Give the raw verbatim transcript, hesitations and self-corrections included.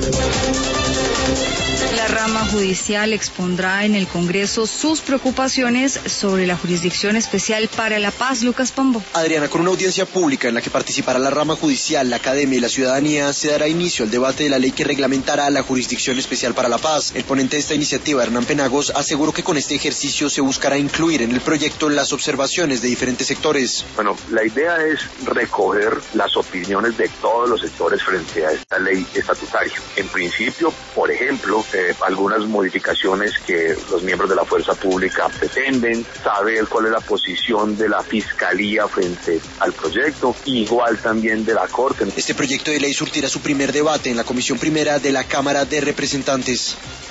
La rama judicial expondrá en el Congreso sus preocupaciones sobre la Jurisdicción Especial para la Paz. Lucas Pombo. Adriana, con una audiencia pública en la que participará la rama judicial, la academia y la ciudadanía, se dará inicio al debate de la ley que reglamentará la Jurisdicción Especial para la Paz. El ponente de esta iniciativa, Hernán Penagos, aseguró que con este ejercicio se buscará incluir en el proyecto las observaciones de diferentes sectores. Bueno, la idea es recoger las opiniones de todos los sectores frente a esta ley estatutaria. En principio, por ejemplo, eh, algunas modificaciones que los miembros de la fuerza pública pretenden, saber cuál es la posición de la Fiscalía frente al proyecto, igual también de la Corte. Este proyecto de ley surtirá su primer debate en la Comisión Primera de la Cámara de Representantes.